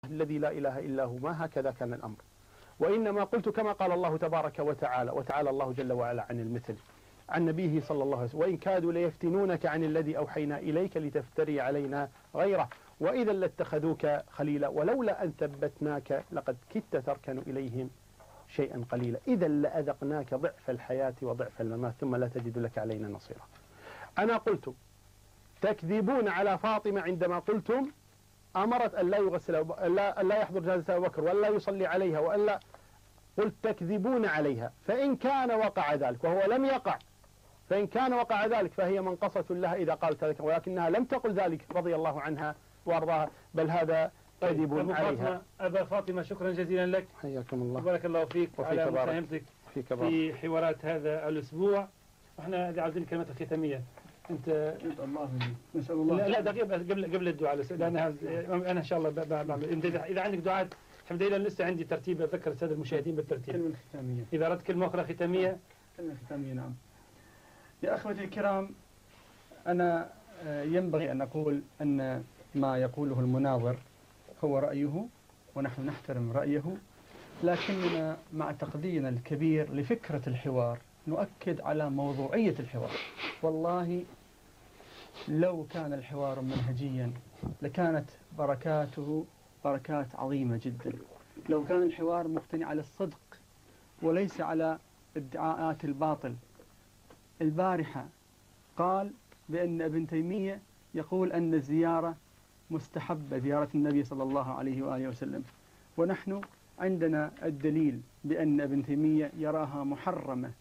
الذي لا إله إلا هو ما هكذا كان الأمر. وإنما قلت كما قال الله تبارك وتعالى الله جل وعلا عن المثل عن نبيه صلى الله عليه وسلم: وإن كادوا ليفتنونك عن الذي أوحينا إليك لتفتري علينا غيره وإذا لاتخذوك خليلا ولولا أن ثبتناك لقد كدت تركن إليهم شيئا قليلا إذا لأذقناك ضعف الحياة وضعف الممات ثم لا تجد لك علينا نصيرا. أنا قلت تكذبون على فاطمة عندما قلتم أمرت أن لا يغسل أن لا يحضر جنازة أبي بكر وأن لا يصلي عليها وأن لا، قلت تكذبون عليها. فإن كان وقع ذلك وهو لم يقع، فإن كان وقع ذلك فهي منقصة لها إذا قالت ذلك، ولكنها لم تقل ذلك رضي الله عنها وأرضاها، بل هذا كذب عليها. أبا فاطمة شكرا جزيلا لك، حياكم الله، بارك الله فيك على مساهمتك في حوارات هذا الأسبوع. وإحنا عاوزين الكلمات الختامية. أنت الله نسأل الله. لا دقيقة قبل الدعاء، لأن أنا إن شاء الله بعمل. أنت إذا عندك دعاء الحمد لله لسه عندي ترتيب، أذكر السادة المشاهدين بالترتيب. كلمة ختامية. إذا أردت كلمة أخرى ختامية. كلمة ختامية نعم. يا أخوتي الكرام، أنا ينبغي أن أقول أن ما يقوله المناظر هو رأيه ونحن نحترم رأيه، لكننا مع تقديرنا الكبير لفكرة الحوار نؤكد على موضوعية الحوار. والله لو كان الحوار منهجيا لكانت بركاته بركات عظيمة جدا. لو كان الحوار مقتني على الصدق وليس على ادعاءات الباطل. البارحة قال بأن ابن تيمية يقول أن الزيارة مستحبة، زيارة النبي صلى الله عليه وآله وسلم، ونحن عندنا الدليل بأن ابن تيمية يراها محرمة.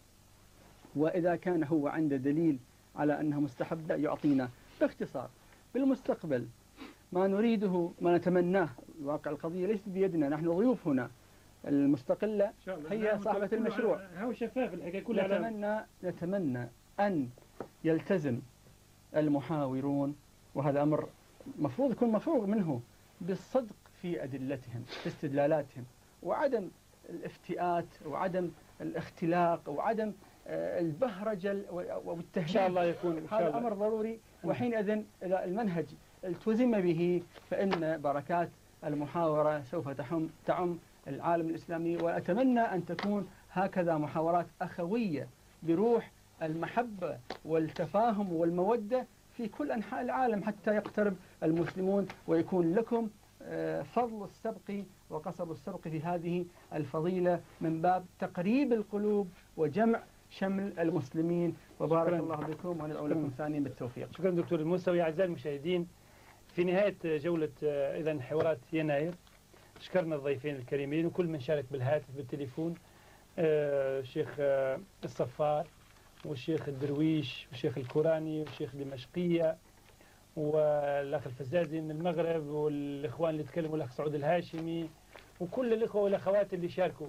وإذا كان هو عنده دليل على أنها مستحبة يعطينا. باختصار بالمستقبل ما نريده ما نتمناه، واقع القضية ليست بيدنا، نحن ضيوف هنا، المستقلة هي صاحبة المشروع. هو شفاف الحكاية كلها. نتمنى أن يلتزم المحاورون، وهذا أمر مفروض يكون مفروغ منه، بالصدق في أدلتهم في استدلالاتهم، وعدم الافتئات وعدم الاختلاق وعدم البهرجة والتهجير. إن شاء الله يكون هذا أمر ضروري. وحينئذ إذا المنهج التزم به فإن بركات المحاورة سوف تعم العالم الإسلامي. وأتمنى أن تكون هكذا محاورات أخوية بروح المحبة والتفاهم والمودة في كل أنحاء العالم حتى يقترب المسلمون ويكون لكم فضل السبق وقصب السبق في هذه الفضيلة من باب تقريب القلوب وجمع شمل المسلمين. وبارك الله بكم وندعو لكم ثانيا بالتوفيق. شكرا دكتور الموسوي. أعزائي المشاهدين، في نهاية جولة إذن حوارات يناير شكرنا الضيفين الكريمين وكل من شارك بالهاتف بالتليفون، الشيخ الصفار والشيخ الدرويش والشيخ الكوراني والشيخ دمشقية والأخ الفزازي من المغرب والإخوان اللي تكلموا، الأخ سعود الهاشمي وكل الإخوة والأخوات اللي شاركوا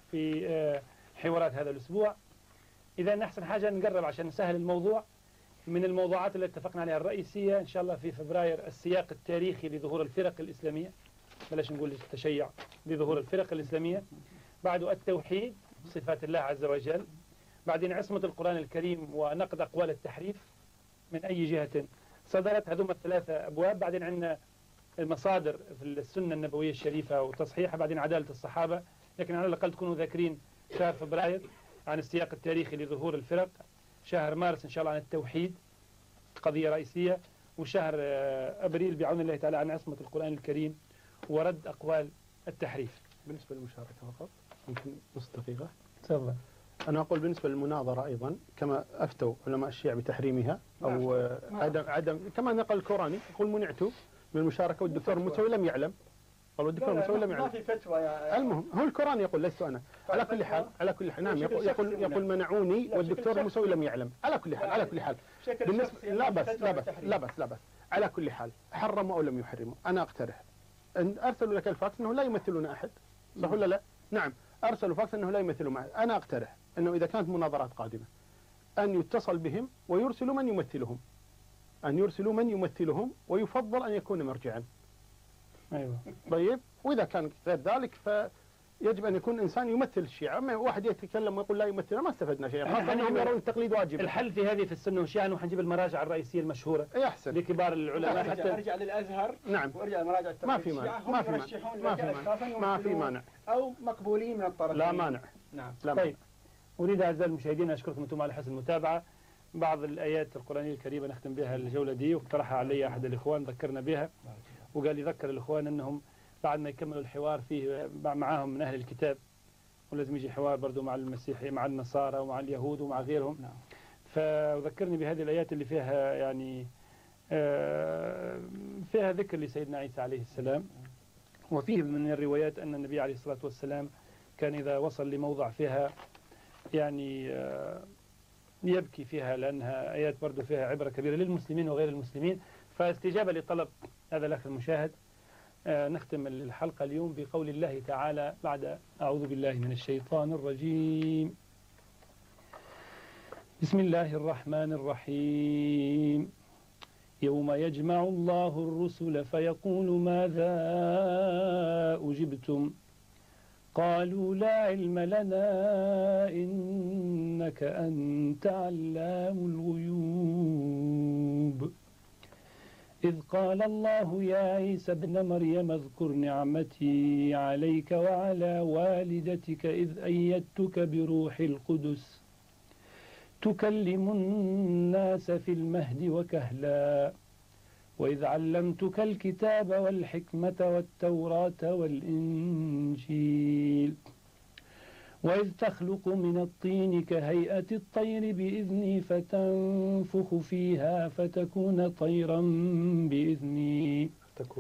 في حوارات هذا الأسبوع. إذا أحسن حاجة نقرب عشان نسهل الموضوع من الموضوعات اللي اتفقنا عليها الرئيسية إن شاء الله في فبراير: السياق التاريخي لظهور الفرق الإسلامية، بلاش نقول التشيع، لظهور الفرق الإسلامية. بعده التوحيد، صفات الله عز وجل. بعدين عصمة القرآن الكريم ونقد أقوال التحريف من أي جهة صدرت، هذوما الثلاثة أبواب. بعدين عندنا المصادر في السنة النبوية الشريفة وتصحيحها. بعدين عدالة الصحابة. لكن على الأقل تكونوا ذاكرين شهر فبراير عن السياق التاريخي لظهور الفرق، شهر مارس إن شاء الله عن التوحيد قضية رئيسية، وشهر أبريل بعون الله تعالى عن عصمة القرآن الكريم ورد أقوال التحريف. بالنسبة للمشاركة فقط يمكن نص دقيقة. تفضل. أنا أقول بالنسبة للمناظرة أيضا كما أفتوا علماء الشيعة بتحريمها أو عدم كما نقل الكوراني يقول منعت من المشاركة، والدكتور الموسوي لم يعلم. قال الدكتور الموسوي لم يعلم. ما في فتوى يا المهم هو الكوراني يقول ليست أنا. على كل حال نعم يقول منعوني والدكتور الموسوي لم يعلم. على كل حال بالنسبة لا بس على كل حال حرموا أو لم يحرموا. أنا أقترح أن أرسلوا لك الفاكس أنه لا يمثلون أحد، صح ولا لا؟ نعم أرسلوا فاكس أنه لا يمثلون أحد. أنا أقترح أنه إذا كانت مناظرات قادمة أن يتصل بهم ويرسلوا من يمثلهم، ويفضل أن يكون مرجعا. أيوة. طيب، وإذا كان غير ذلك يجب أن يكون إنسان يمثل الشيعة. أما واحد يتكلم ويقول لا يمثل، ما استفدنا شيئا، خاصة أنهم يرون التقليد واجب. الحل في هذه في السنة والشيعة أنه حنجيب المراجع الرئيسية المشهورة يحسن لكبار العلماء حتى أرجع للأزهر. نعم. وأرجع لمراجع ما في مانع، ما في مانع، ما في مانع، أو مقبولين من الطرفين. لا مانع. نعم. لا طيب، أريد أعزائي المشاهدين أشكركم أنتم على حسن المتابعة. بعض الآيات القرآنية الكريمة نختم بها الجولة دي، واقترحها علي أحد الإخوان ذكرنا بها، وقال يذكر الإخوان أنهم بعد ما يكملوا الحوار فيه معاهم من أهل الكتاب، ولازم يجي حوار برضو مع المسيحي مع النصارى ومع اليهود ومع غيرهم. نعم. فذكرني بهذه الآيات اللي فيها يعني فيها ذكر لسيدنا عيسى عليه السلام، وفيه من الروايات أن النبي عليه الصلاة والسلام كان إذا وصل لموضع فيها يعني يبكي فيها، لأنها آيات برضو فيها عبرة كبيرة للمسلمين وغير المسلمين. فاستجابة لطلب هذا الأخ المشاهد نختم الحلقة اليوم بقول الله تعالى بعد أعوذ بالله من الشيطان الرجيم. بسم الله الرحمن الرحيم. يوم يجمع الله الرسل فيقول ماذا أجبتم قالوا لا علم لنا إنك أنت علام الغيوب. إذ قال الله يا عيسى ابن مريم اذكر نعمتي عليك وعلى والدتك إذ أيدتك بروح القدس تكلم الناس في المهد وكهلا وإذ علمتك الكتاب والحكمة والتوراة والإنجيل وإذ تخلق من الطين كهيئة الطير بإذني فتنفخ فيها فتكون طيرا بإذني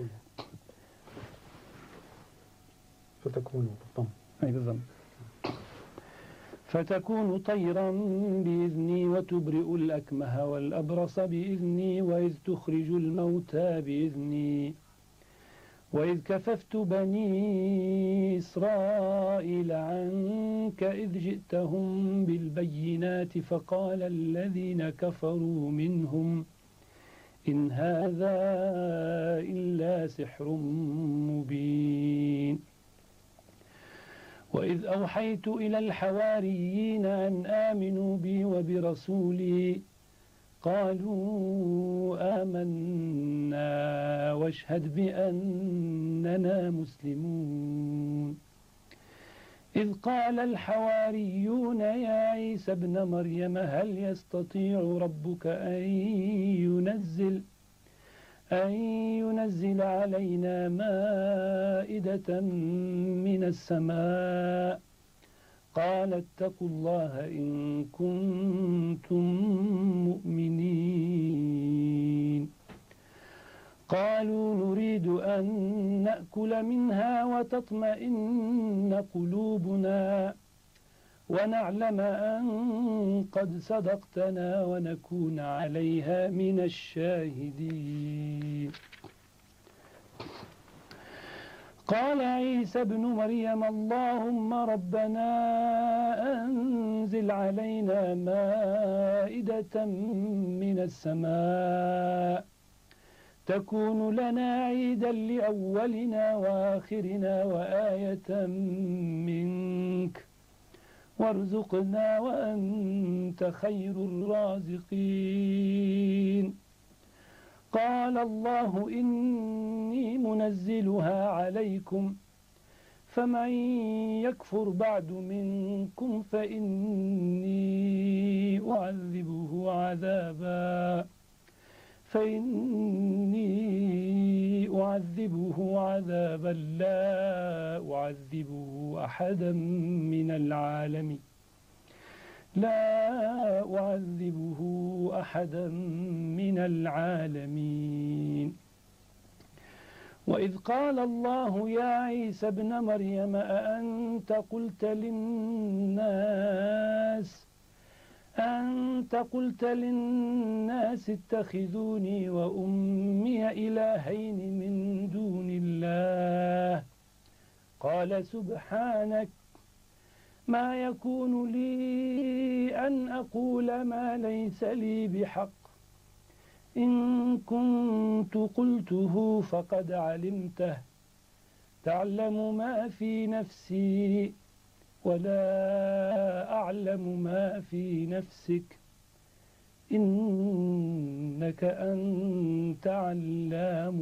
فتكون طيرا بإذني وتبرئ الأكمه والأبرص بإذني وإذ تخرج الموتى بإذني وإذ كففت بني إسرائيل عنك إذ جئتهم بالبينات فقال الذين كفروا منهم إن هذا إلا سحر مبين. وإذ أوحيت إلى الحواريين أن آمنوا بي وبرسولي قالوا آمنا واشهد بأننا مسلمون. إذ قال الحواريون يا عيسى ابن مريم هل يستطيع ربك أن ينزل علينا مائدة من السماء قال اتقوا الله إن كنتم مؤمنين. قالوا نريد أن نأكل منها وتطمئن قلوبنا ونعلم أن قد صدقتنا ونكون عليها من الشاهدين. قال عيسى ابن مريم اللهم ربنا أنزل علينا مائدة من السماء تكون لنا عيدا لأولنا وآخرنا وآية منك وارزقنا وأنت خير الرازقين. قال الله إني منزلها عليكم فمن يكفر بعد منكم فإني أعذبه عذابا لا أعذبه أحدا من العالمين. وإذ قال الله يا عيسى ابن مريم أأنت قلت للناس اتخذوني وأمي إلهين من دون الله قال سبحانك ما يكون لي أن أقول ما ليس لي بحق إن كنت قلته فقد علمته تعلم ما في نفسي ولا أعلم ما في نفسك إنك أنت علام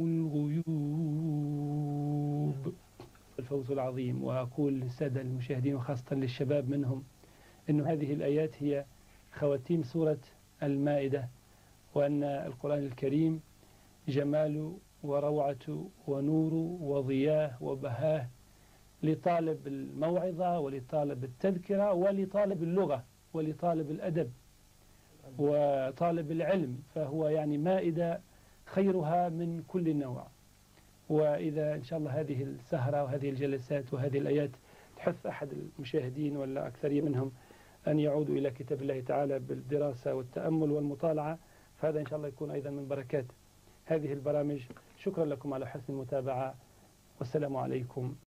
الغيوب. الفوز العظيم. وأقول للسادة المشاهدين وخاصة للشباب منهم أن هذه الآيات هي خواتيم سورة المائدة، وأن القرآن الكريم جمال وروعة ونور وضياء وبهاء لطالب الموعظة ولطالب التذكرة ولطالب اللغة ولطالب الأدب وطالب العلم، فهو يعني مائدة خيرها من كل نوع. وإذا إن شاء الله هذه السهرة وهذه الجلسات وهذه الآيات تحث أحد المشاهدين ولا أكثر منهم أن يعودوا إلى كتاب الله تعالى بالدراسة والتأمل والمطالعة، فهذا إن شاء الله يكون أيضا من بركات هذه البرامج. شكرا لكم على حسن المتابعة، والسلام عليكم.